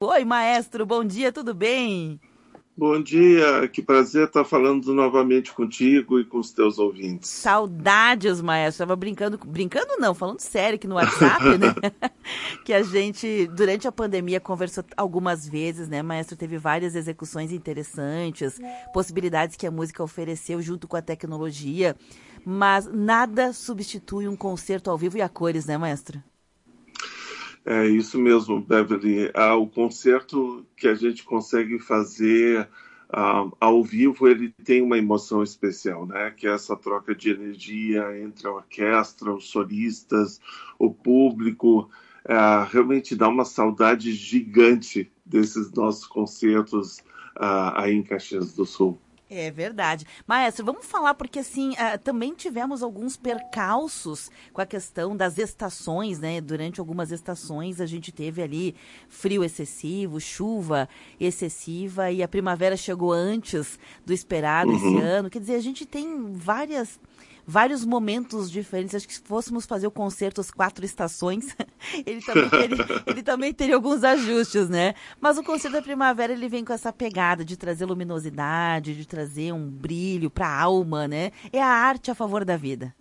Oi, maestro, bom dia, tudo bem? Bom dia, que prazer estar falando novamente contigo e com os teus ouvintes. Saudades, maestro. Tava brincando não, falando sério aqui no WhatsApp, né? Que a gente, durante a pandemia, conversou algumas vezes, né, maestro? Teve várias execuções interessantes, possibilidades que a música ofereceu junto com a tecnologia, mas nada substitui um concerto ao vivo e a cores, né, maestro? É isso mesmo, Beverly. O concerto que a gente consegue fazer ao vivo, ele tem uma emoção especial, né? Que é essa troca de energia entre a orquestra, os solistas, o público. Realmente dá uma saudade gigante desses nossos concertos aí em Caxias do Sul. É verdade. Maestro, vamos falar porque assim, também tivemos alguns percalços com a questão das estações, né? Durante algumas estações a gente teve ali frio excessivo, chuva excessiva e a primavera chegou antes do esperado esse Uhum. ano. Quer dizer, a gente tem vários momentos diferentes. Acho que se fôssemos fazer o concerto As Quatro Estações, ele também teria alguns ajustes, né? Mas o concerto da primavera, ele vem com essa pegada de trazer luminosidade, de trazer um brilho para a alma, né? É a arte a favor da vida.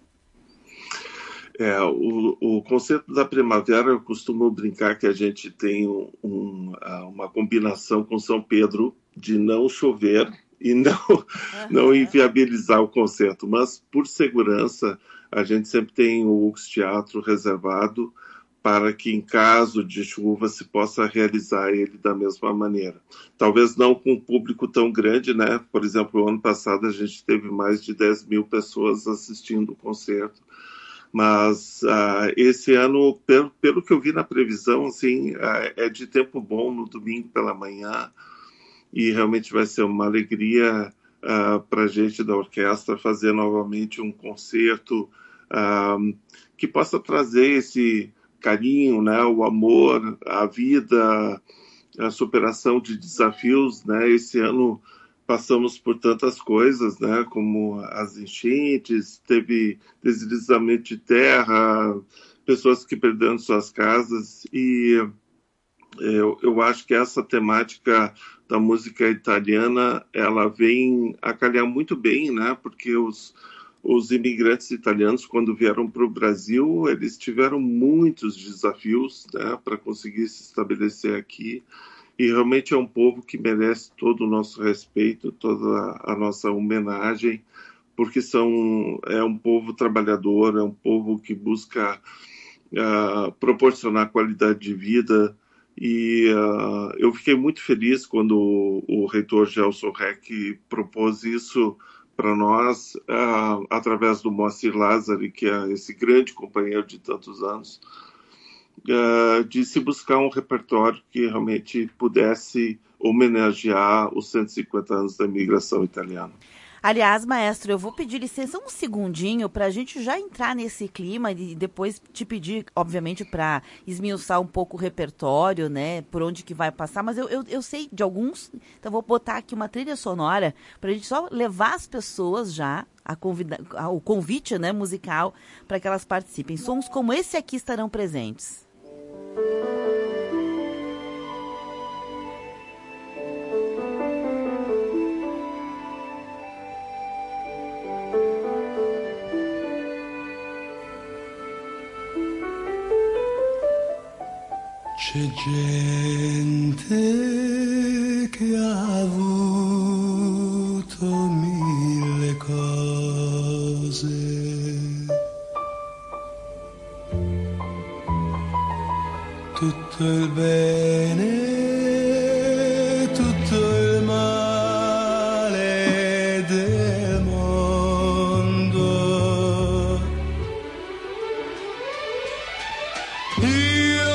O conceito da primavera, eu costumo brincar que a gente tem uma combinação com São Pedro de não chover e não Aham. inviabilizar o concerto, mas por segurança a gente sempre tem o Ux Teatro reservado para que em caso de chuva se possa realizar ele da mesma maneira. Talvez não com um público tão grande, né? Por exemplo, o ano passado a gente teve mais de 10 mil pessoas assistindo o concerto, mas esse ano, pelo que eu vi na previsão, assim, é de tempo bom no domingo pela manhã e realmente vai ser uma alegria para a gente da orquestra fazer novamente um concerto que possa trazer esse carinho, né, o amor, a vida, a superação de desafios, né? Esse ano passamos por tantas coisas, né, como as enchentes, teve deslizamento de terra, pessoas que perderam suas casas e eu acho que essa temática da música italiana, ela vem a calhar muito bem, né, porque os imigrantes italianos, quando vieram para o Brasil, eles tiveram muitos desafios, né, para conseguir se estabelecer aqui. E realmente é um povo que merece todo o nosso respeito, toda a nossa homenagem, porque é um povo trabalhador, é um povo que busca proporcionar qualidade de vida. E eu fiquei muito feliz quando o reitor Gelson Reck propôs isso para nós, através do Moacir Lázari, que é esse grande companheiro de tantos anos, de se buscar um repertório que realmente pudesse homenagear os 150 anos da imigração italiana. Aliás, maestro, eu vou pedir licença um segundinho para a gente já entrar nesse clima e depois te pedir, obviamente, para esmiuçar um pouco o repertório, né? Por onde que vai passar, mas eu sei de alguns, então vou botar aqui uma trilha sonora para a gente só levar as pessoas já o convite, né, musical para que elas participem. Sons como esse aqui estarão presentes. C'è gente che ha avuto mille cose, tutto il bene, tutto il male del mondo. Io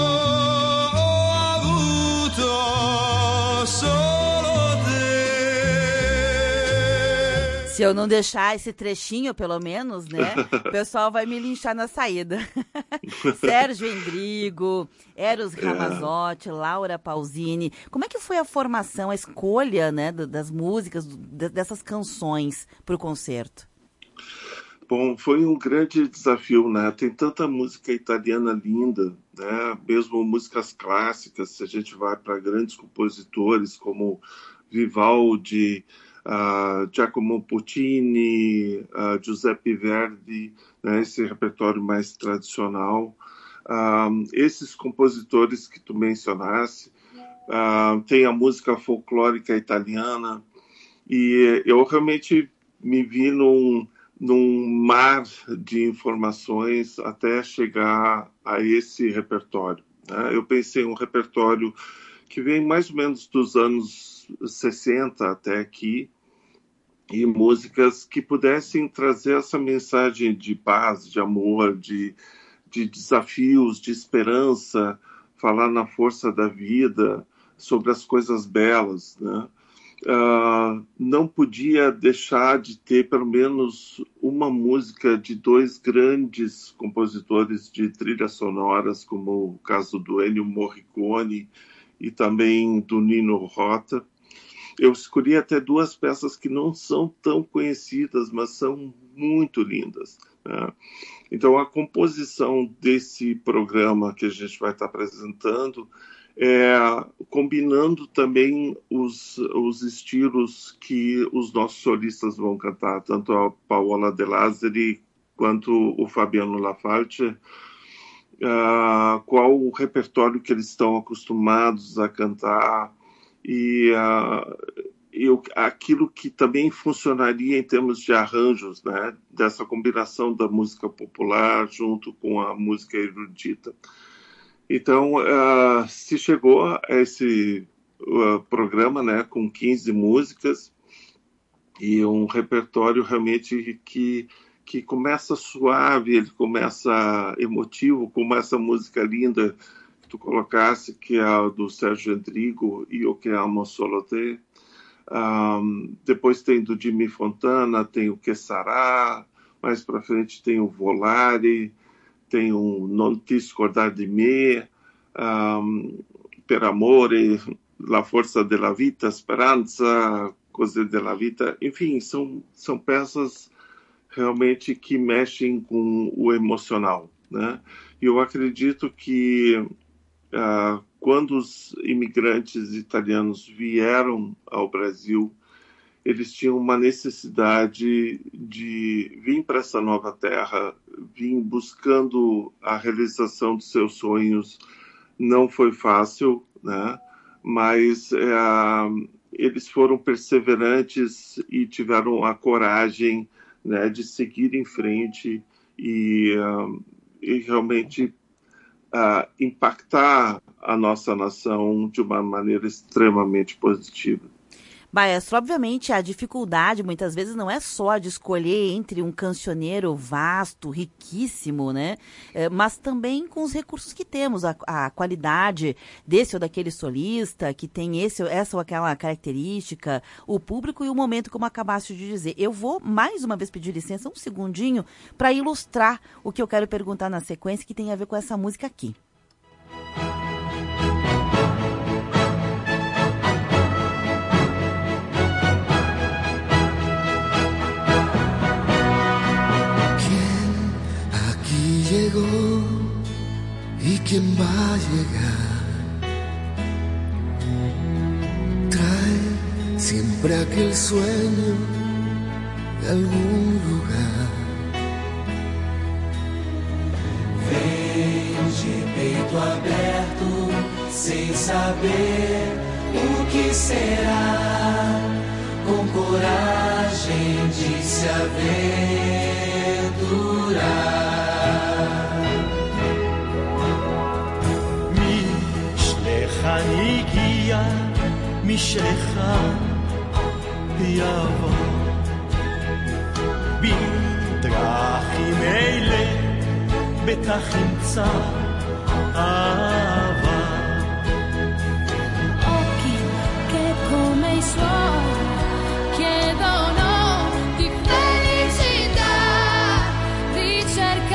Se eu não deixar esse trechinho, pelo menos, né? O pessoal vai me linchar na saída. Sérgio Endrigo, Eros Ramazzotti, Laura Pausini. Como é que foi a formação, a escolha, né, das músicas, dessas canções para o concerto? Bom, foi um grande desafio, né? Tem tanta música italiana linda, né? Mesmo músicas clássicas, se a gente vai para grandes compositores como Vivaldi, Giacomo Puccini, Giuseppe Verdi, né? Esse repertório mais tradicional. Esses compositores que tu mencionaste, tem a música folclórica italiana, e eu realmente me vi num mar de informações até chegar a esse repertório, né? Eu pensei em um repertório que vem mais ou menos dos anos 60 até aqui, e músicas que pudessem trazer essa mensagem de paz, de amor, de desafios, de esperança, falar na força da vida, sobre as coisas belas, né? Não podia deixar de ter pelo menos uma música de dois grandes compositores de trilhas sonoras, como o caso do Ennio Morricone e também do Nino Rota. Eu escolhi até duas peças que não são tão conhecidas, mas são muito lindas, né? Então, a composição desse programa que a gente vai estar apresentando combinando também os estilos que os nossos solistas vão cantar, tanto a Paola De Lazzari quanto o Fabiano Lafalce, qual o repertório que eles estão acostumados a cantar e aquilo que também funcionaria em termos de arranjos, né, dessa combinação da música popular junto com a música erudita. Então, se chegou a esse programa, né, com 15 músicas e um repertório realmente que começa suave, ele começa emotivo, como essa música linda que tu colocasse, que é a do Sérgio Endrigo, Io che amo solo te. Depois tem do Jimmy Fontana, tem o Que Sarà, mais para frente tem o Volare, tem o Non ti scordar di me, Per amore, La forza della vita, Speranza, Cose della vita. Enfim, são peças realmente que mexem com o emocional, né? E eu acredito que quando os imigrantes italianos vieram ao Brasil, eles tinham uma necessidade de vir para essa nova terra, vir buscando a realização dos seus sonhos. Não foi fácil, né? Mas eles foram perseverantes e tiveram a coragem, né, de seguir em frente e realmente impactar a nossa nação de uma maneira extremamente positiva. Maestro, obviamente a dificuldade muitas vezes não é só de escolher entre um cancioneiro vasto, riquíssimo, né? Mas também com os recursos que temos, a qualidade desse ou daquele solista, que tem essa ou aquela característica, o público e o momento, como acabaste de dizer. Eu vou mais uma vez pedir licença, um segundinho, para ilustrar o que eu quero perguntar na sequência, que tem a ver com essa música aqui. ¿Y quién va a llegar? Trae siempre aquel sueño de algún lugar. Vem de peito aberto, sem saber o que será, com coragem de se aventurar. אני הגיע משלך יבוא בדרכים אלה בטח ימצא אהבה occhi che come i suoi chiedono di felicità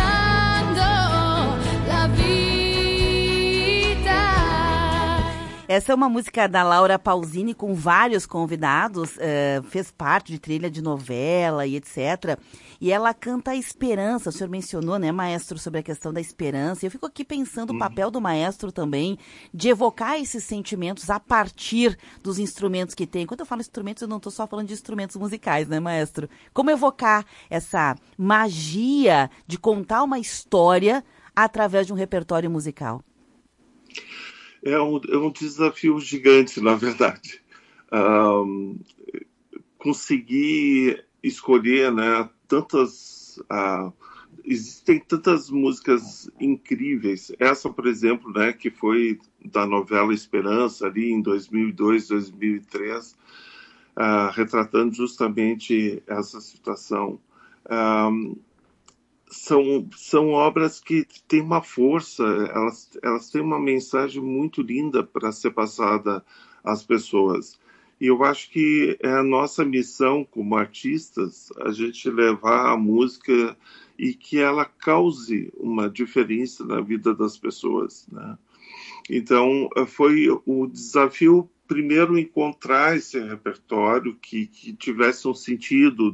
ricercando la vita. Essa é uma música da Laura Pausini com vários convidados, fez parte de trilha de novela e etc. E ela canta a esperança. O senhor mencionou, né, maestro, sobre a questão da esperança. Eu fico aqui pensando o papel do maestro também de evocar esses sentimentos a partir dos instrumentos que tem. Quando eu falo instrumentos, eu não estou só falando de instrumentos musicais, né, maestro? Como evocar essa magia de contar uma história através de um repertório musical? É um desafio gigante, na verdade. Conseguir escolher, né, existem tantas músicas incríveis. Essa, por exemplo, né, que foi da novela Esperança, ali em 2002, 2003, retratando justamente essa situação. São obras que têm uma força, elas têm uma mensagem muito linda para ser passada às pessoas. E eu acho que é a nossa missão como artistas, a gente levar a música e que ela cause uma diferença na vida das pessoas, né? Então, foi o desafio, primeiro, encontrar esse repertório que tivesse um sentido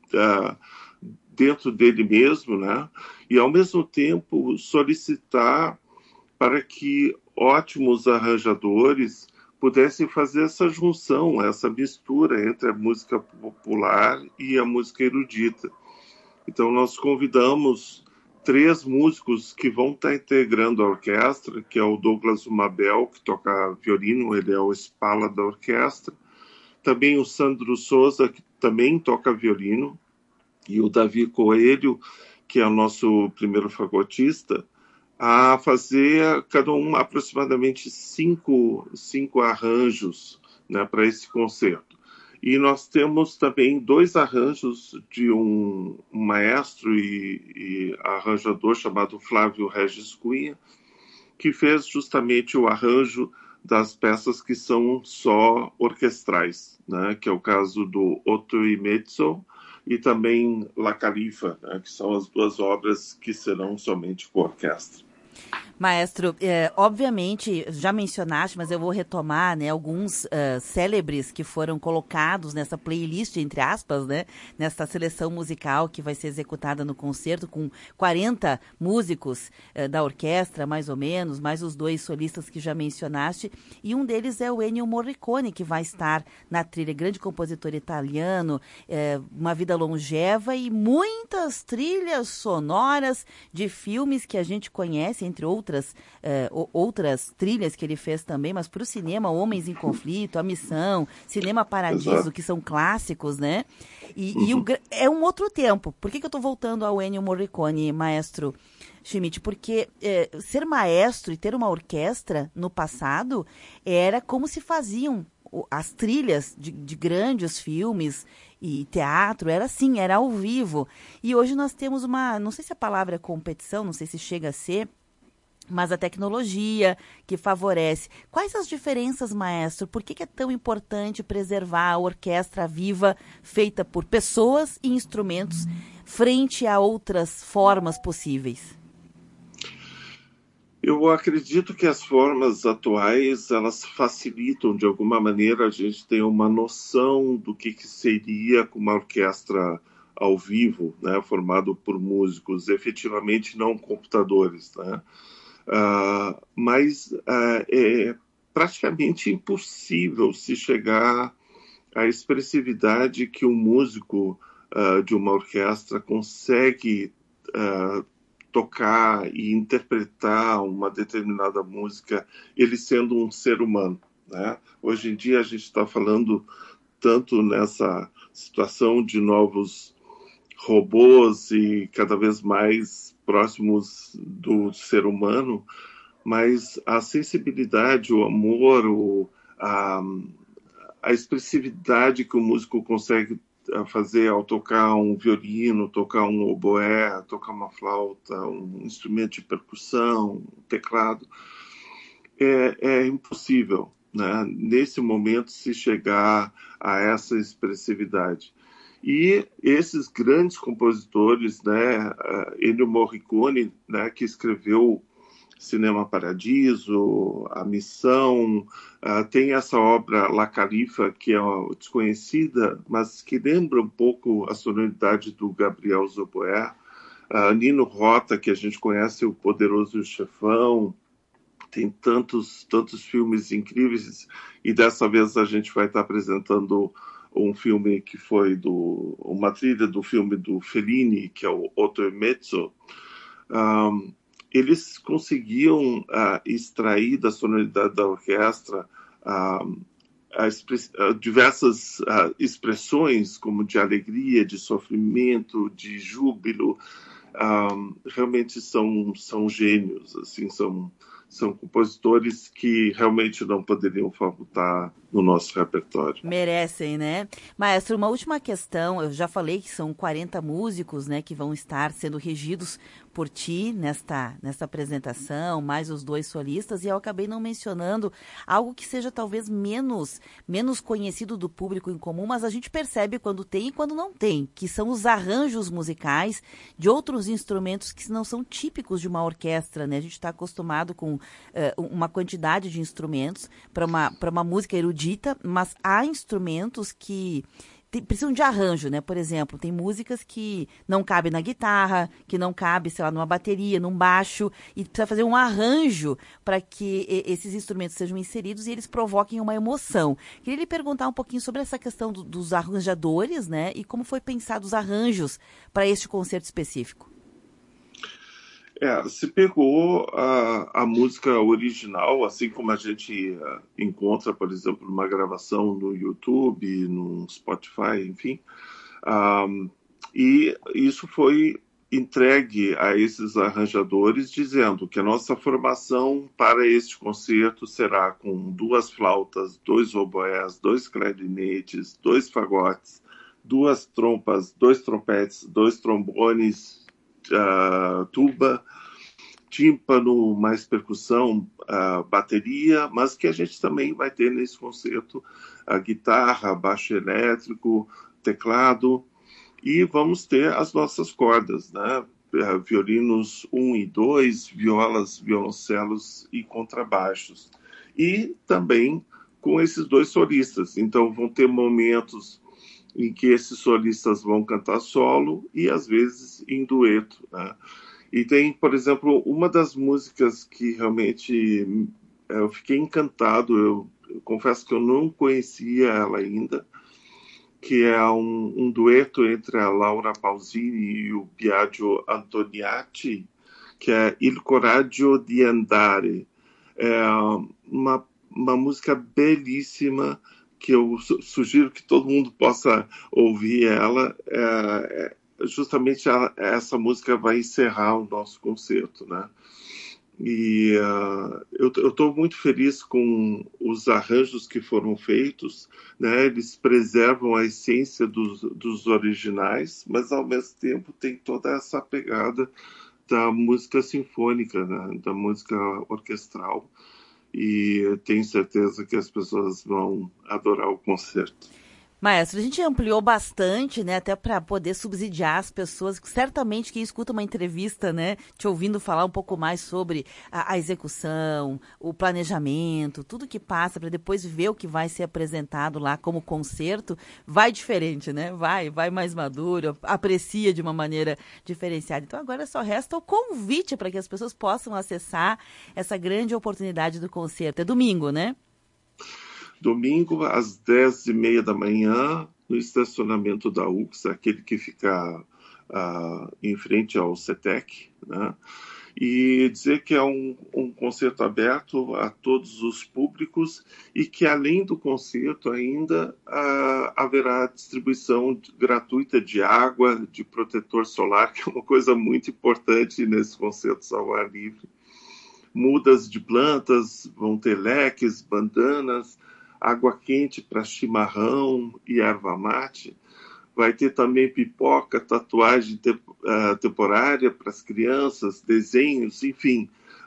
dentro dele mesmo, né? E, ao mesmo tempo, solicitar para que ótimos arranjadores pudessem fazer essa junção, essa mistura entre a música popular e a música erudita. Então, nós convidamos 3 músicos que vão estar integrando a orquestra, que é o Douglas Umabel, que toca violino, ele é o espala da orquestra. Também o Sandro Souza, que também toca violino, e o Davi Coelho, que é o nosso primeiro fagotista, a fazer cada um aproximadamente 5 arranjos, né, para esse concerto. E nós temos também 2 arranjos de um maestro e arranjador chamado Flávio Regis Cunha, que fez justamente o arranjo das peças que são só orquestrais, né, que é o caso do Otto e Mezzo, e também La Califa, né, que são as 2 obras que serão somente com orquestra. Maestro, obviamente, já mencionaste, mas eu vou retomar, né, alguns célebres que foram colocados nessa playlist, entre aspas, né, nessa seleção musical que vai ser executada no concerto, com 40 músicos da orquestra, mais ou menos, mais os 2 solistas que já mencionaste, e um deles é o Ennio Morricone, que vai estar na trilha, grande compositor italiano, uma vida longeva e muitas trilhas sonoras de filmes que a gente conhece, entre outras trilhas que ele fez também, mas para o cinema, Homens em Conflito, A Missão, Cinema Paradiso, Exato, que são clássicos, né? E é um outro tempo. Por que eu estou voltando ao Ennio Morricone, maestro Schmidt? Porque ser maestro e ter uma orquestra no passado era como se faziam as trilhas de grandes filmes e teatro, era assim, era ao vivo. E hoje nós temos não sei se a palavra é competição, não sei se chega a ser, mas a tecnologia que favorece. Quais as diferenças, maestro? Por que é tão importante preservar a orquestra viva, feita por pessoas e instrumentos, frente a outras formas possíveis? Eu acredito que as formas atuais, elas facilitam, de alguma maneira, a gente ter uma noção do que seria uma orquestra ao vivo, né, formado por músicos, efetivamente não computadores, né? Mas é praticamente impossível se chegar à expressividade que um músico de uma orquestra consegue tocar e interpretar uma determinada música, ele sendo um ser humano, né? Hoje em dia a gente está falando tanto nessa situação de novos robôs e cada vez mais próximos do ser humano, mas a sensibilidade, o amor, a expressividade que o músico consegue fazer ao tocar um violino, tocar um oboé, tocar uma flauta, um instrumento de percussão, um teclado, é impossível, né, nesse momento se chegar a essa expressividade. E esses grandes compositores, né, Ennio Morricone, né, que escreveu Cinema Paradiso, A Missão, tem essa obra La Califa, que é desconhecida, mas que lembra um pouco a sonoridade do Gabriel Zoboer. Nino Rota, que a gente conhece, O Poderoso e o Chefão, tem tantos filmes incríveis, e dessa vez a gente vai estar apresentando um filme que foi uma trilha do filme do Fellini, que é o Otto e Mezzo. Eles conseguiam extrair da sonoridade da orquestra diversas expressões, como de alegria, de sofrimento, de júbilo. Realmente são gênios, assim, são compositores que realmente não poderiam faltar no nosso repertório. Merecem, né? Maestro, uma última questão. Eu já falei que são 40 músicos, né, que vão estar sendo regidos por ti nesta apresentação, mais os 2 solistas, e eu acabei não mencionando algo que seja talvez menos conhecido do público em comum, mas a gente percebe quando tem e quando não tem, que são os arranjos musicais de outros instrumentos que não são típicos de uma orquestra, né? A gente está acostumado com uma quantidade de instrumentos para uma música erudita, mas há instrumentos que precisam de arranjo, né? Por exemplo, tem músicas que não cabem na guitarra, que não cabe, sei lá, numa bateria, num baixo, e precisa fazer um arranjo para que esses instrumentos sejam inseridos e eles provoquem uma emoção. Queria lhe perguntar um pouquinho sobre essa questão dos arranjadores, né? E como foi pensado os arranjos para este concerto específico. Se pegou a música original, assim como a gente encontra, por exemplo, numa gravação no YouTube, no Spotify, enfim, e isso foi entregue a esses arranjadores, dizendo que a nossa formação para este concerto será com 2 flautas, 2 oboés, 2 clarinetes, 2 fagotes, 2 trompas, 2 trompetes, 2 trombones, tuba, tímpano, mais percussão, bateria, mas que a gente também vai ter nesse concerto a guitarra, baixo elétrico, teclado, e vamos ter as nossas cordas, né? Violinos 1 e 2, violas, violoncelos e contrabaixos. E também com esses 2 solistas. Então vão ter momentos em que esses solistas vão cantar solo e às vezes em dueto, né? E tem, por exemplo, uma das músicas que realmente eu fiquei encantado, eu confesso que eu não conhecia ela ainda, que é um dueto entre a Laura Pausini e o Biagio Antoniati, que é Il Coraggio di Andare. É uma música belíssima, que eu sugiro que todo mundo possa ouvir ela. Justamente essa música vai encerrar o nosso concerto, né? E eu estou muito feliz com os arranjos que foram feitos, né? Eles preservam a essência dos originais, mas ao mesmo tempo tem toda essa pegada da música sinfônica, né? Da música orquestral, e tenho certeza que as pessoas vão adorar o concerto. Maestro, a gente ampliou bastante, né, até para poder subsidiar as pessoas, certamente quem escuta uma entrevista, né, te ouvindo falar um pouco mais sobre a execução, o planejamento, tudo que passa para depois ver o que vai ser apresentado lá como concerto, vai diferente, né, vai mais maduro, aprecia de uma maneira diferenciada. Então agora só resta o convite para que as pessoas possam acessar essa grande oportunidade do concerto. É domingo, né? Domingo, às 10h30 da manhã, no estacionamento da UX, aquele que fica em frente ao CETEC, né? E dizer que é um concerto aberto a todos os públicos e que, além do concerto, ainda haverá distribuição gratuita de água, de protetor solar, que é uma coisa muito importante nesses concertos ao ar livre. Mudas de plantas, vão ter leques, bandanas, água quente para chimarrão e erva mate. Vai ter também pipoca, tatuagem temporária para as crianças, desenhos, enfim.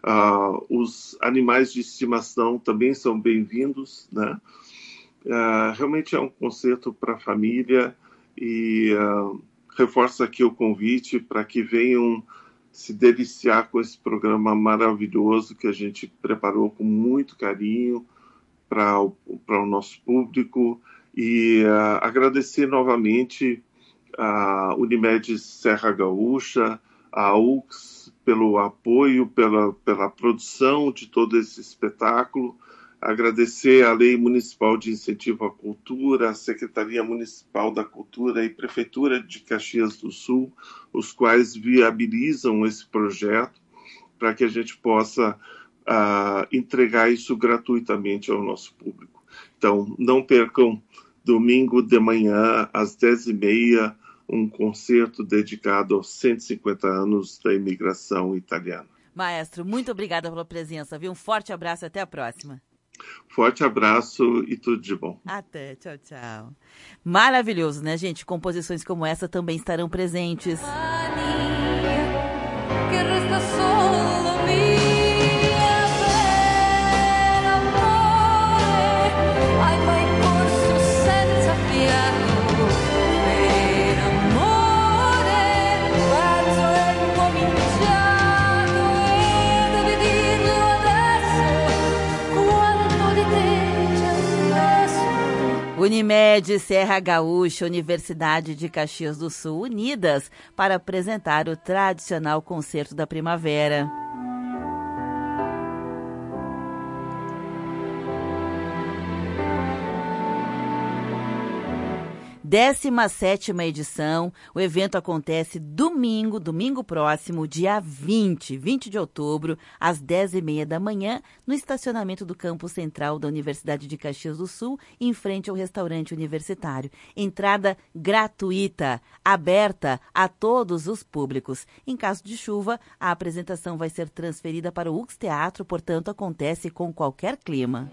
Os animais de estimação também são bem-vindos, né? Realmente é um concerto para a família e reforço aqui o convite para que venham se deliciar com esse programa maravilhoso que a gente preparou com muito carinho para o nosso público, e agradecer novamente a Unimed Serra Gaúcha, a UX, pelo apoio, pela produção de todo esse espetáculo. Agradecer a Lei Municipal de Incentivo à Cultura, a Secretaria Municipal da Cultura e Prefeitura de Caxias do Sul, os quais viabilizam esse projeto para que a gente possa entregar isso gratuitamente ao nosso público. Então, não percam, domingo de manhã, às 10h30, um concerto dedicado aos 150 anos da imigração italiana. Maestro, muito obrigada pela presença, viu? Um forte abraço e até a próxima. Forte abraço e tudo de bom. Até, tchau, tchau. Maravilhoso, né, gente? Composições como essa também estarão presentes. Unimed Serra Gaúcha, Universidade de Caxias do Sul, unidas para apresentar o tradicional concerto da primavera. Décima 7ª edição. O evento acontece domingo próximo, dia 20 de outubro, às 10h30 da manhã, no estacionamento do campus central da Universidade de Caxias do Sul, em frente ao restaurante universitário. Entrada gratuita, aberta a todos os públicos. Em caso de chuva, a apresentação vai ser transferida para o UX Teatro, portanto, acontece com qualquer clima.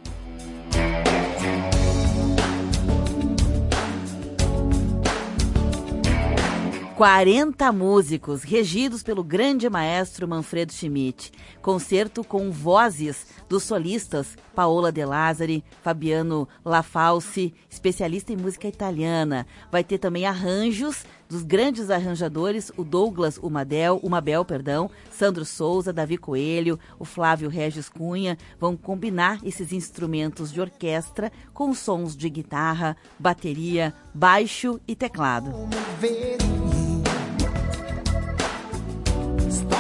40 músicos, regidos pelo grande maestro Manfredo Schmidt. Concerto com vozes dos solistas Paola De Lázari, Fabiano Lafalci, especialista em música italiana. Vai ter também arranjos dos grandes arranjadores, o Douglas Umabel, Sandro Souza, Davi Coelho, o Flávio Regis Cunha. Vão combinar esses instrumentos de orquestra com sons de guitarra, bateria, baixo e teclado. Stop